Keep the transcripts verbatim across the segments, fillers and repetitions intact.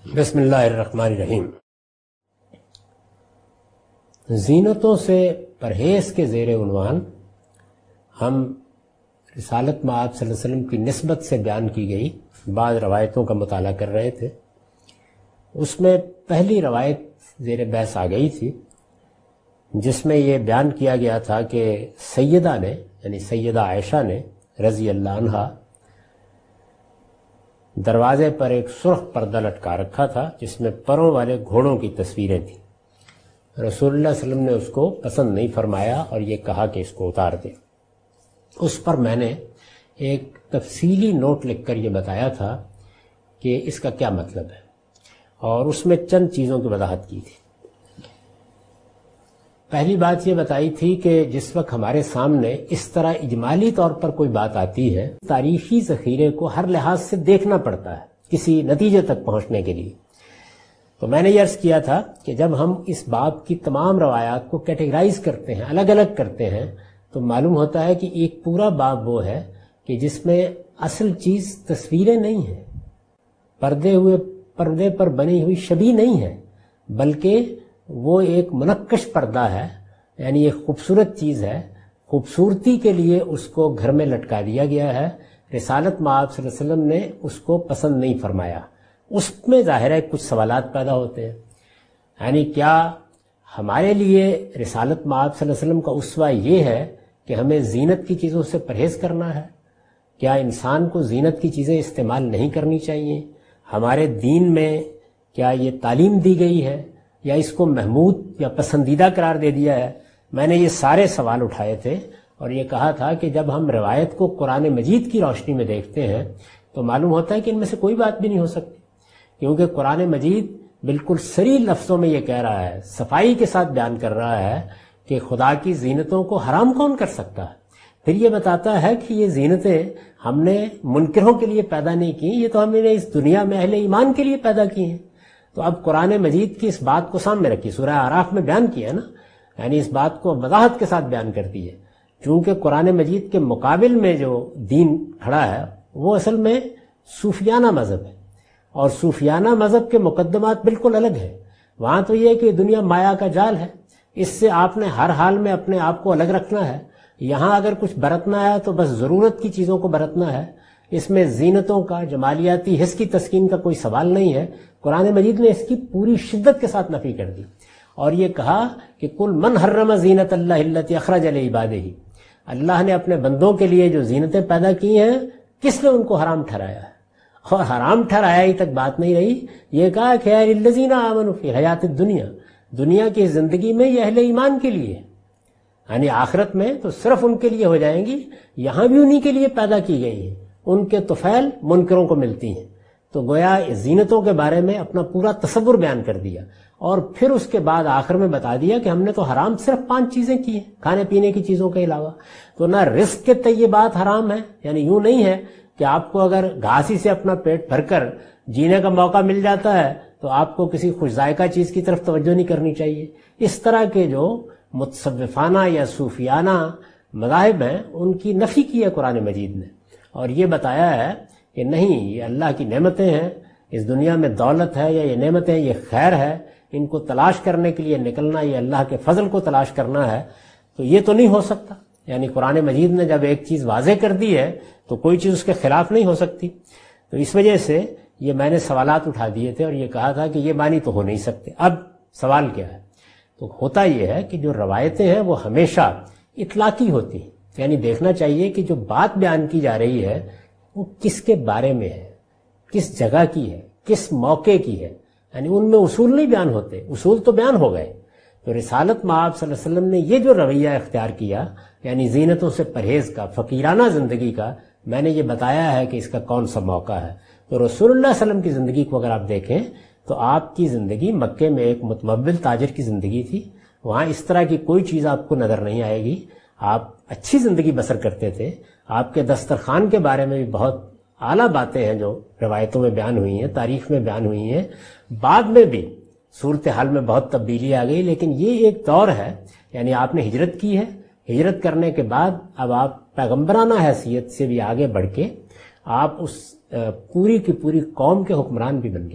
بسم اللہ الرحمن الرحیم۔ زینتوں سے پرہیز کے زیر عنوان ہم رسالت مآب صلی اللہ علیہ وسلم کی نسبت سے بیان کی گئی بعض روایتوں کا مطالعہ کر رہے تھے۔ اس میں پہلی روایت زیر بحث آ گئی تھی جس میں یہ بیان کیا گیا تھا کہ سیدہ نے یعنی سیدہ عائشہ نے رضی اللہ عنہا دروازے پر ایک سرخ پردہ لٹکا رکھا تھا جس میں پروں والے گھوڑوں کی تصویریں تھیں۔ رسول اللہ صلی اللہ علیہ وسلم نے اس کو پسند نہیں فرمایا اور یہ کہا کہ اس کو اتار دے۔ اس پر میں نے ایک تفصیلی نوٹ لکھ کر یہ بتایا تھا کہ اس کا کیا مطلب ہے، اور اس میں چند چیزوں کی وضاحت کی تھی۔ پہلی بات یہ بتائی تھی کہ جس وقت ہمارے سامنے اس طرح اجمالی طور پر کوئی بات آتی ہے، تاریخی ذخیرے کو ہر لحاظ سے دیکھنا پڑتا ہے کسی نتیجے تک پہنچنے کے لیے۔ تو میں نے یہ عرض کیا تھا کہ جب ہم اس باب کی تمام روایات کو کیٹیگرائز کرتے ہیں، الگ الگ کرتے ہیں، تو معلوم ہوتا ہے کہ ایک پورا باب وہ ہے کہ جس میں اصل چیز تصویریں نہیں ہیں، پردے ہوئے پردے پر بنی ہوئی شبیہ نہیں ہے، بلکہ وہ ایک منقش پردہ ہے، یعنی ایک خوبصورت چیز ہے، خوبصورتی کے لیے اس کو گھر میں لٹکا دیا گیا ہے۔ رسالت مآب صلی اللہ علیہ وسلم نے اس کو پسند نہیں فرمایا۔ اس میں ظاہر ہے کچھ سوالات پیدا ہوتے ہیں، یعنی کیا ہمارے لیے رسالت مآب صلی اللہ علیہ وسلم کا اسوہ یہ ہے کہ ہمیں زینت کی چیزوں سے پرہیز کرنا ہے؟ کیا انسان کو زینت کی چیزیں استعمال نہیں کرنی چاہیے؟ ہمارے دین میں کیا یہ تعلیم دی گئی ہے یا اس کو محمود یا پسندیدہ قرار دے دیا ہے؟ میں نے یہ سارے سوال اٹھائے تھے اور یہ کہا تھا کہ جب ہم روایت کو قرآن مجید کی روشنی میں دیکھتے ہیں تو معلوم ہوتا ہے کہ ان میں سے کوئی بات بھی نہیں ہو سکتی، کیونکہ قرآن مجید بالکل صریح لفظوں میں یہ کہہ رہا ہے، صفائی کے ساتھ بیان کر رہا ہے کہ خدا کی زینتوں کو حرام کون کر سکتا ہے۔ پھر یہ بتاتا ہے کہ یہ زینتیں ہم نے منکروں کے لیے پیدا نہیں کی، یہ تو ہم نے اس دنیا میں اہل ایمان کے لیے پیدا کی ہیں۔ تو اب قرآن مجید کی اس بات کو سامنے رکھی، سورہ اعراف میں بیان کیا نا، یعنی اس بات کو وضاحت کے ساتھ بیان کرتی ہے، چونکہ قرآن مجید کے مقابل میں جو دین کھڑا ہے وہ اصل میں صوفیانہ مذہب ہے، اور صوفیانہ مذہب کے مقدمات بالکل الگ ہیں۔ وہاں تو یہ ہے کہ دنیا مایا کا جال ہے، اس سے آپ نے ہر حال میں اپنے آپ کو الگ رکھنا ہے۔ یہاں اگر کچھ برتنا ہے تو بس ضرورت کی چیزوں کو برتنا ہے، اس میں زینتوں کا، جمالیاتی حس کی تسکین کا کوئی سوال نہیں ہے۔ قرآن مجید نے اس کی پوری شدت کے ساتھ نفی کر دی اور یہ کہا کہ کل من حرم زینت اللہ التی اخرج لعبادہ، اللہ نے اپنے بندوں کے لیے جو زینتیں پیدا کی ہیں کس نے ان کو حرام ٹھہرایا ہے؟ اور حرام ٹھہرایا ہی تک بات نہیں رہی، یہ کہا کہ اے للذین آمنوا فی حیات الدنیا، دنیا کی زندگی میں یہ اہل ایمان کے لیے، یعنی آخرت میں تو صرف ان کے لیے ہو جائیں گی، یہاں بھی انہی کے لیے پیدا کی گئی ہیں، ان کے طفیل منکروں کو ملتی ہیں۔ تو گویا زینتوں کے بارے میں اپنا پورا تصور بیان کر دیا، اور پھر اس کے بعد آخر میں بتا دیا کہ ہم نے تو حرام صرف پانچ چیزیں کی ہیں کھانے پینے کی چیزوں کے علاوہ۔ تو نہ رزق کے طیبات حرام ہے، یعنی یوں نہیں ہے کہ آپ کو اگر گھاسی سے اپنا پیٹ بھر کر جینے کا موقع مل جاتا ہے تو آپ کو کسی خوش ذائقہ چیز کی طرف توجہ نہیں کرنی چاہیے۔ اس طرح کے جو متصوفانہ یا صوفیانہ مذاہب ہیں ان کی نفی کی ہے قرآن مجید نے، اور یہ بتایا ہے کہ نہیں، یہ اللہ کی نعمتیں ہیں، اس دنیا میں دولت ہے یا یہ نعمتیں، یہ خیر ہے، ان کو تلاش کرنے کے لیے نکلنا، یہ اللہ کے فضل کو تلاش کرنا ہے، تو یہ تو نہیں ہو سکتا۔ یعنی قرآن مجید نے جب ایک چیز واضح کر دی ہے تو کوئی چیز اس کے خلاف نہیں ہو سکتی۔ تو اس وجہ سے یہ میں نے سوالات اٹھا دیے تھے اور یہ کہا تھا کہ یہ معنی تو ہو نہیں سکتے۔ اب سوال کیا ہے؟ تو ہوتا یہ ہے کہ جو روایتیں ہیں وہ ہمیشہ اطلاقی ہوتی ہیں، یعنی دیکھنا چاہیے کہ جو بات بیان کی جا رہی ہے وہ کس کے بارے میں ہے، کس جگہ کی ہے، کس موقع کی ہے، یعنی ان میں اصول نہیں بیان ہوتے، اصول تو بیان ہو گئے۔ تو رسالت مآب صلی اللہ علیہ وسلم نے یہ جو رویہ اختیار کیا، یعنی زینتوں سے پرہیز کا، فقیرانہ زندگی کا، میں نے یہ بتایا ہے کہ اس کا کون سا موقع ہے۔ تو رسول اللہ صلی اللہ علیہ وسلم کی زندگی کو اگر آپ دیکھیں تو آپ کی زندگی مکے میں ایک متمول تاجر کی زندگی تھی، وہاں اس طرح کی کوئی چیز آپ کو نظر نہیں آئے گی، آپ اچھی زندگی بسر کرتے تھے۔ آپ کے دسترخوان کے بارے میں بھی بہت اعلیٰ باتیں ہیں جو روایتوں میں بیان ہوئی ہیں، تاریخ میں بیان ہوئی ہیں۔ بعد میں بھی صورتحال میں بہت تبدیلی آ گئی، لیکن یہ ایک دور ہے، یعنی آپ نے ہجرت کی ہے، ہجرت کرنے کے بعد اب آپ پیغمبرانہ حیثیت سے بھی آگے بڑھ کے آپ اس پوری کی پوری قوم کے حکمران بھی بن گئے،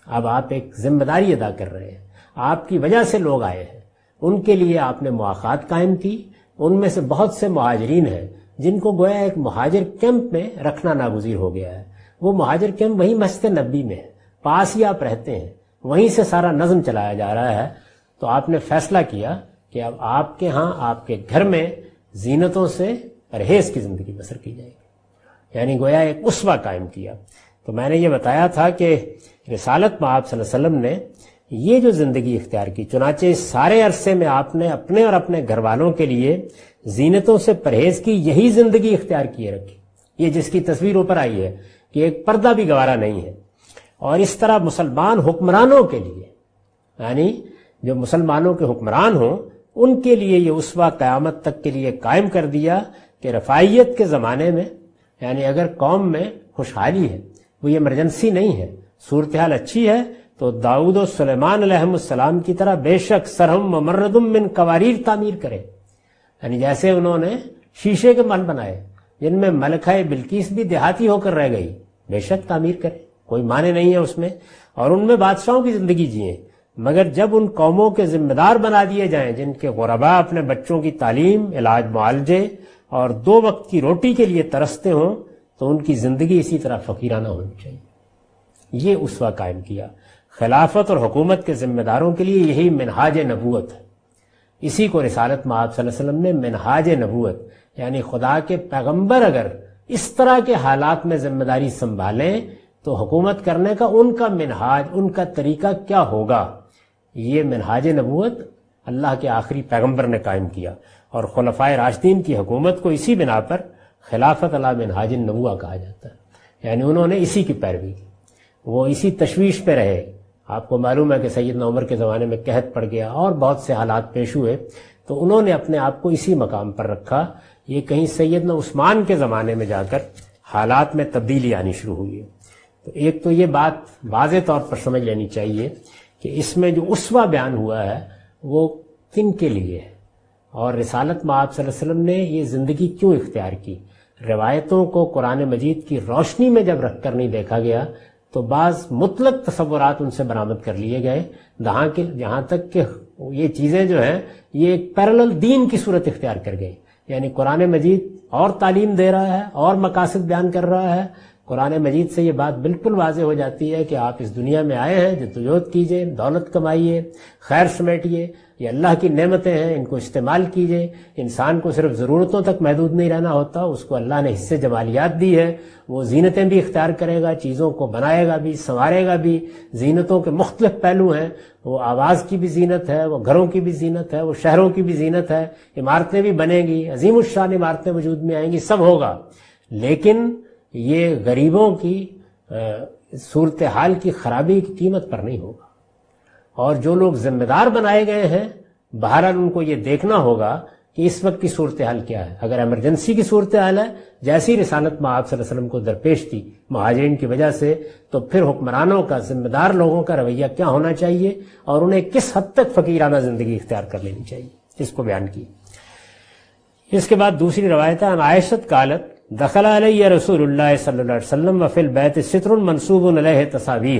اب آپ ایک ذمہ داری ادا کر رہے ہیں، آپ کی وجہ سے لوگ آئے ہیں، ان کے لیے آپ نے مواخات قائم کی. ان میں سے بہت سے مہاجرین ہیں جن کو گویا ایک مہاجر کیمپ میں رکھنا ناگزیر ہو گیا ہے. وہ مہاجر کیمپ وہی مسجد نبی میں ہے، پاس ہی آپ رہتے ہیں، وہیں سے سارا نظم چلایا جا رہا ہے. تو آپ نے فیصلہ کیا کہ اب آپ کے ہاں آپ کے گھر میں زینتوں سے پرہیز کی زندگی بسر کی جائے گی، یعنی گویا ایک اسوہ قائم کیا. تو میں نے یہ بتایا تھا کہ رسالت مآب صلی اللہ علیہ وسلم نے یہ جو زندگی اختیار کی، چنانچہ اس سارے عرصے میں آپ نے اپنے اور اپنے گھر والوں کے لیے زینتوں سے پرہیز کی یہی زندگی اختیار کیے رکھی. یہ جس کی تصویر اوپر آئی ہے کہ ایک پردہ بھی گوارا نہیں ہے. اور اس طرح مسلمان حکمرانوں کے لیے، یعنی جو مسلمانوں کے حکمران ہوں، ان کے لیے یہ اسوہ قیامت تک کے لیے قائم کر دیا کہ رفاعیت کے زمانے میں، یعنی اگر قوم میں خوشحالی ہے، وہ یہ ایمرجنسی نہیں ہے، صورتحال اچھی ہے، تو داؤد و سلیمان علیہ السلام کی طرح بے شک سرہم ممردم من قواریر تعمیر کرے. یعنی جیسے انہوں نے شیشے کے محل بنائے جن میں ملکہ بلقیس بھی دیہاتی ہو کر رہ گئی، بے شک تعمیر کرے، کوئی معنی نہیں ہے اس میں، اور ان میں بادشاہوں کی زندگی جئیں. مگر جب ان قوموں کے ذمہ دار بنا دیے جائیں جن کے غرباء اپنے بچوں کی تعلیم، علاج، معالجے اور دو وقت کی روٹی کے لیے ترستے ہوں، تو ان کی زندگی اسی طرح فقیرانہ ہونی چاہیے. یہ اسوہ قائم کیا. خلافت اور حکومت کے ذمہ داروں کے لیے یہی منہاج نبوت ہے. اسی کو رسالت مآب صلی اللہ علیہ وسلم نے منہاج نبوت، یعنی خدا کے پیغمبر اگر اس طرح کے حالات میں ذمہ داری سنبھالیں تو حکومت کرنے کا ان کا منہاج، ان کا طریقہ کیا ہوگا. یہ منہاج نبوت اللہ کے آخری پیغمبر نے قائم کیا، اور خلفائے راشدین کی حکومت کو اسی بنا پر خلافت علی منہاج النبوہ کہا جاتا ہے. یعنی انہوں نے اسی کی پیروی کی، وہ اسی تشویش پہ رہے. آپ کو معلوم ہے کہ سیدنا عمر کے زمانے میں قحط پڑ گیا اور بہت سے حالات پیش ہوئے، تو انہوں نے اپنے آپ کو اسی مقام پر رکھا. یہ کہیں سیدنا عثمان کے زمانے میں جا کر حالات میں تبدیلی آنی شروع ہوئی ہے. تو ایک تو یہ بات واضح طور پر سمجھ لینی چاہیے کہ اس میں جو اسوہ بیان ہوا ہے وہ کن کے لیے ہے، اور رسالت مآب صلی اللہ علیہ وسلم نے یہ زندگی کیوں اختیار کی. روایتوں کو قرآن مجید کی روشنی میں جب رکھ کر نہیں دیکھا گیا تو بعض مطلق تصورات ان سے برآمد کر لیے گئے، جہاں کہ جہاں تک کہ یہ چیزیں جو ہیں یہ ایک پیرلل دین کی صورت اختیار کر گئی. یعنی قرآن مجید اور تعلیم دے رہا ہے اور مقاصد بیان کر رہا ہے. قرآن مجید سے یہ بات بالکل واضح ہو جاتی ہے کہ آپ اس دنیا میں آئے ہیں، جدوجہد کیجئے، دولت کمائیے، خیر سمیٹیے، یہ اللہ کی نعمتیں ہیں، ان کو استعمال کیجئے. انسان کو صرف ضرورتوں تک محدود نہیں رہنا ہوتا، اس کو اللہ نے حصے جمالیات دی ہے، وہ زینتیں بھی اختیار کرے گا، چیزوں کو بنائے گا بھی، سنوارے گا بھی. زینتوں کے مختلف پہلو ہیں، وہ آواز کی بھی زینت ہے، وہ گھروں کی بھی زینت ہے، وہ شہروں کی بھی زینت ہے، عمارتیں بھی بنیں گی، عظیم الشان عمارتیں وجود میں آئیں گی، سب ہوگا. لیکن یہ غریبوں کی صورتحال کی خرابی کی قیمت پر نہیں ہوگا. اور جو لوگ ذمہ دار بنائے گئے ہیں بہرحال ان کو یہ دیکھنا ہوگا کہ اس وقت کی صورتحال کیا ہے. اگر ایمرجنسی کی صورتحال ہے جیسی رسالت مآب صلی اللہ علیہ وسلم کو درپیش تھی مہاجرین کی وجہ سے، تو پھر حکمرانوں کا، ذمہ دار لوگوں کا رویہ کیا ہونا چاہیے اور انہیں کس حد تک فقیرانہ زندگی اختیار کر لینی چاہیے، اس کو بیان کی. اس کے بعد دوسری روایت ہے، عائشہ قالت دخل علیہ رسول اللہ صلی اللہ علیہ وسلم وفی البیت ستر منصوب علیہ تصاویر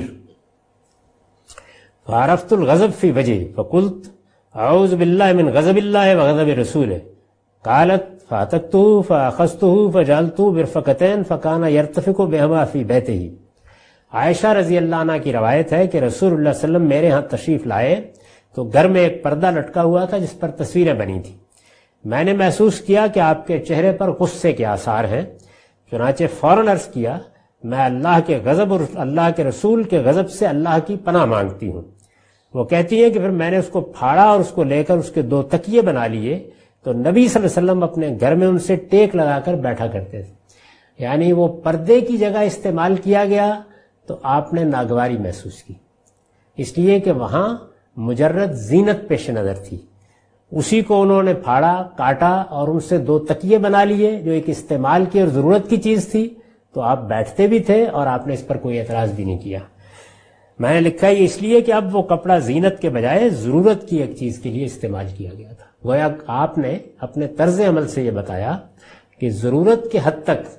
فعرفت الغضب فی وجہ فقلت اعوذ باللہ من غضب اللہ وغضب رسولہ قالت فاتقته فاخذته فجعلته برفقتین فکان یرتفق بہما فی بیتہ. عائشہ رضی اللہ عنہ کی روایت ہے کہ رسول اللہ صلی اللہ علیہ وسلم میرے ہاں تشریف لائے تو گھر میں ایک پردہ لٹکا ہوا تھا جس پر تصویریں بنی تھیں. میں نے محسوس کیا کہ آپ کے چہرے پر غصے کے آثار ہیں، چنانچہ فوراً عرض کیا میں اللہ کے غضب اور اللہ کے رسول کے غضب سے اللہ کی پناہ مانگتی ہوں. وہ کہتی ہیں کہ پھر میں نے اس کو پھاڑا اور اس کو لے کر اس کے دو تکیے بنا لیے تو نبی صلی اللہ علیہ وسلم اپنے گھر میں ان سے ٹیک لگا کر بیٹھا کرتے تھے. یعنی وہ پردے کی جگہ استعمال کیا گیا تو آپ نے ناگواری محسوس کی، اس لیے کہ وہاں مجرد زینت پیش نظر تھی. اسی کو انہوں نے پھاڑا، کاٹا اور ان سے دو تکیے بنا لیے جو ایک استعمال کی اور ضرورت کی چیز تھی، تو آپ بیٹھتے بھی تھے اور آپ نے اس پر کوئی اعتراض بھی نہیں کیا. میں نے لکھا یہ اس لیے کہ اب وہ کپڑا زینت کے بجائے ضرورت کی ایک چیز کے لیے استعمال کیا گیا تھا. گویا آپ نے اپنے طرز عمل سے یہ بتایا کہ ضرورت کے حد تک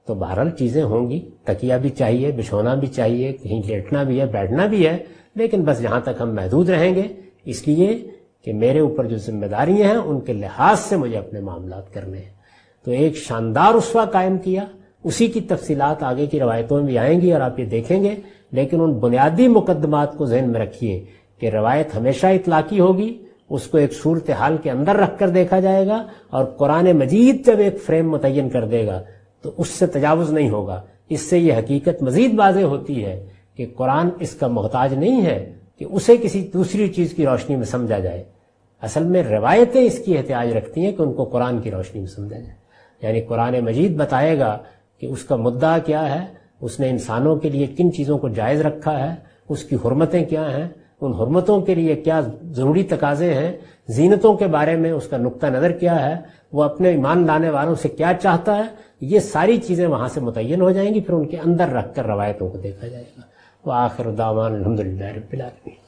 تو بہرحال چیزیں ہوں گی، تکیہ بھی چاہیے، بچھونا بھی چاہیے، کہیں لیٹنا بھی ہے، بیٹھنا بھی ہے، لیکن بس جہاں تک ہم محدود رہیں گے، اس لیے کہ میرے اوپر جو ذمہ داریاں ہیں ان کے لحاظ سے مجھے اپنے معاملات کرنے ہیں۔ تو ایک شاندار اسوہ قائم کیا، اسی کی تفصیلات آگے کی روایتوں میں بھی آئیں گی اور آپ یہ دیکھیں گے، لیکن ان بنیادی مقدمات کو ذہن میں رکھیے کہ روایت ہمیشہ اطلاقی ہوگی، اس کو ایک صورتحال کے اندر رکھ کر دیکھا جائے گا، اور قرآن مجید جب ایک فریم متعین کر دے گا تو اس سے تجاوز نہیں ہوگا۔ اس سے یہ حقیقت مزید واضح ہوتی ہے کہ قرآن اس کا محتاج نہیں ہے کہ اسے کسی دوسری چیز کی روشنی میں سمجھا جائے، اصل میں روایتیں اس کی احتیاج رکھتی ہیں کہ ان کو قرآن کی روشنی میں سمجھا جائے، یعنی قرآن مجید بتائے گا کہ اس کا مدعا کیا ہے، اس نے انسانوں کے لیے کن چیزوں کو جائز رکھا ہے، اس کی حرمتیں کیا ہیں، ان حرمتوں کے لیے کیا ضروری تقاضے ہیں، زینتوں کے بارے میں اس کا نقطہ نظر کیا ہے، وہ اپنے ایمان لانے والوں سے کیا چاہتا ہے، یہ ساری چیزیں وہاں سے متعین ہو جائیں گی، پھر ان کے اندر رکھ کر روایتوں کو دیکھا جائے گا۔ وآخر دعوانا الحمدللہ رب العالمین۔